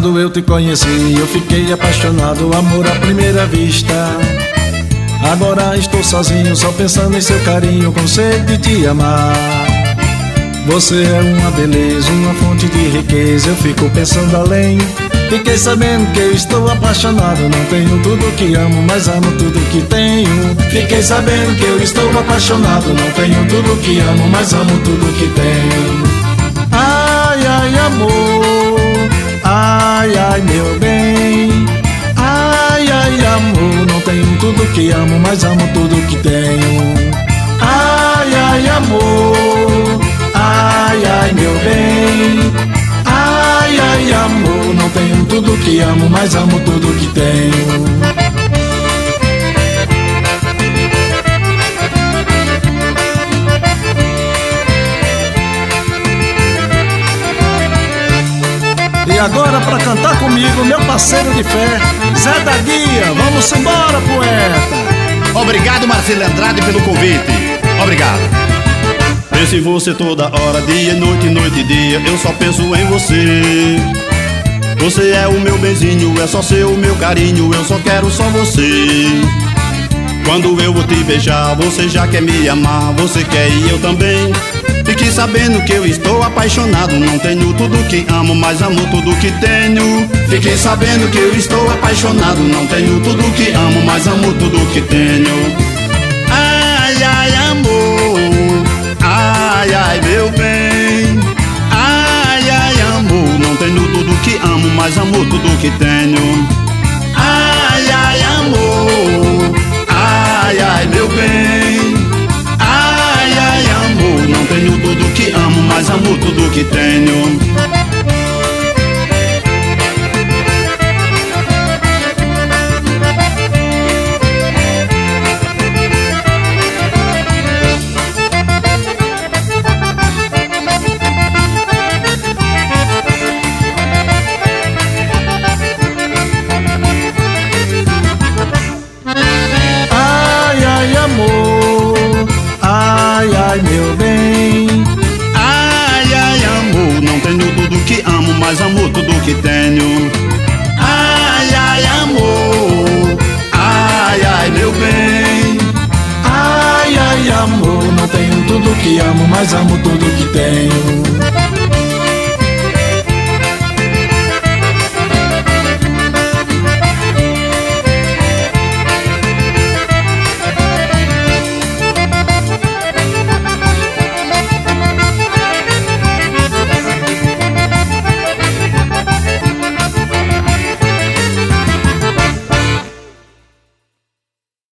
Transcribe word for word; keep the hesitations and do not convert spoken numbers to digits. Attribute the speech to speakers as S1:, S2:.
S1: Quando eu te conheci, eu fiquei apaixonado, amor à primeira vista. Agora estou sozinho, só pensando em seu carinho, com sede de te amar. Você é uma beleza, uma fonte de riqueza, eu fico pensando além. Fiquei sabendo que eu estou apaixonado, não tenho tudo que amo, mas amo tudo que tenho. Fiquei sabendo que eu estou apaixonado, não tenho tudo que amo, mas amo tudo que tenho. Ai, ai, amor, ai, ai, meu bem. Ai, ai, amor, não tenho tudo que amo, mas amo tudo que tenho. Ai, ai, amor, ai, ai, meu bem. Ai, ai, amor, não tenho tudo que amo, mas amo tudo que tenho. E agora pra cantar comigo, meu parceiro de fé, Zé da Guia. Vamos embora, poeta.
S2: Obrigado, Marcelo Andrade, pelo convite. Obrigado. Penso em você toda hora, dia e noite, noite e dia, eu só penso em você. Você é o meu benzinho, é só seu o meu carinho, eu só quero só você. Quando eu vou te beijar, você já quer me amar, você quer e eu também. Fique sabendo que eu estou apaixonado, não tenho tudo que amo, mas amo tudo que tenho. Fique sabendo que eu estou apaixonado, não tenho tudo que amo, mas amo tudo que tenho. Ai, ai, amor, ai, ai, meu bem. Ai, ai, amor, não tenho tudo que amo, mas amo tudo que tenho. Ai, ai, amor, ai, ai, meu bem. Ai, ai, amor, não tenho tudo que amo, mas amo tudo que tenho.
S1: Ai, ai, meu bem.
S2: Ai, ai, amor, não tenho tudo que amo, mas amo tudo que tenho. Ai, ai, amor, ai, ai, meu bem.
S1: Ai, ai, amor, não tenho tudo que amo, mas amo tudo que tenho.